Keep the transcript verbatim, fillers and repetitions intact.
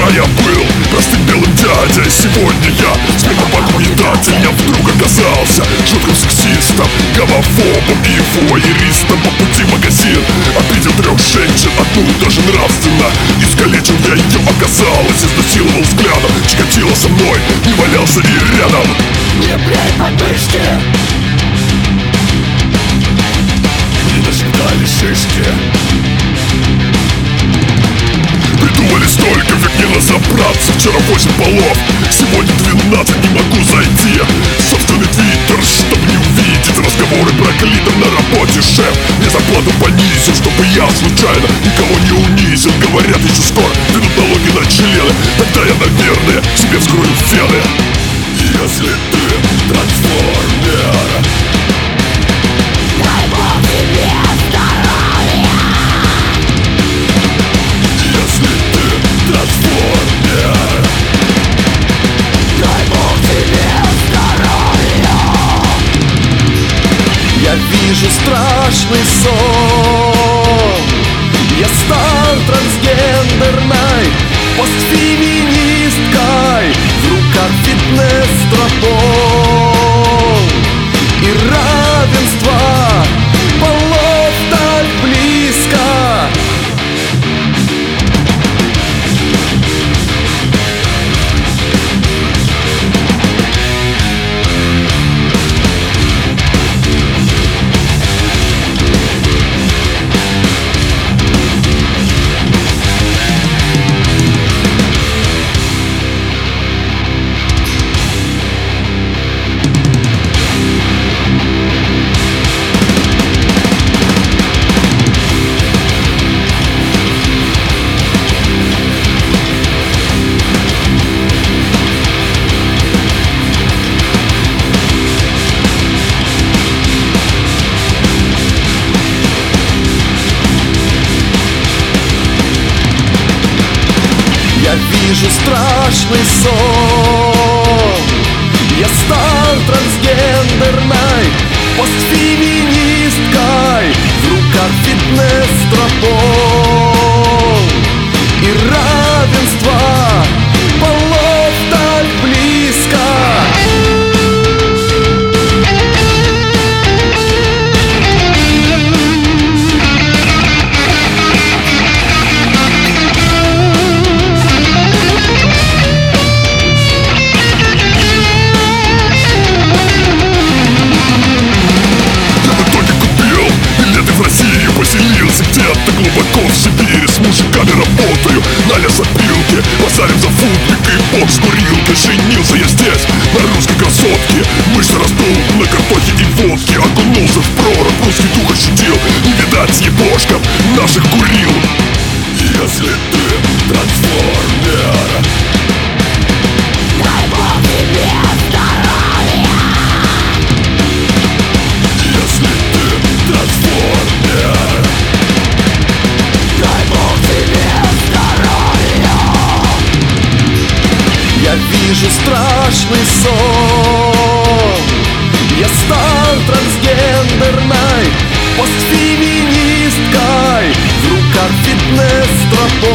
Вчера я был простым белым дядей, сегодня я спермоподмоедатель. Я вдруг оказался жутким сексистом, гомофобом и фуайеристом. По пути в магазин обидел трех женщин, одну даже нравственно искалечил я ее, оказалось, изнасиловал взглядом. Чикатило со мной не валялся и рядом. Не брей подмышки, мне насчитали шишки. Придумали столько, ведь не разобраться. Вчера восемь полов, сегодня двенадцать, не могу зайти в собственный твиттер, чтобы не увидеть разговоры про клитор на работе. Шеф мне зарплату понизил, чтобы я случайно никого не унизил. Говорят, еще скоро ведут налоги на члены, тогда я, наверное, себе вскрою вены. Если ты трансформер, дай Бог тебе здоровья. если ты трансформер, Дай Бог тебе здоровья. Я вижу страшный сон. Я стал трансгендерной постфеминисткой. В руках фитнес-стропон и равенство полов так близко. Я вижу страшный сон. Я стал трансгендерной постфеминисткой. В руках фитнес-стропон и равенство полов так близко. Поселился где-то глубоко в Сибири, с мужиками работаю на лесопилке, базарим за футбик и бокс курилкой. Женился я здесь на русской красотке, мышцы растул на картохе и водке. Окунулся в прорубь, русский дух ощутил, не видать ебошкам наших курил. Если ты трансформер, Дай Бог тебе здоровья. если ты трансформер, Дай Бог тебе здоровья. Я вижу страшный сон. Я стал трансгендерной постфеминисткой. В руках фитнес-стропон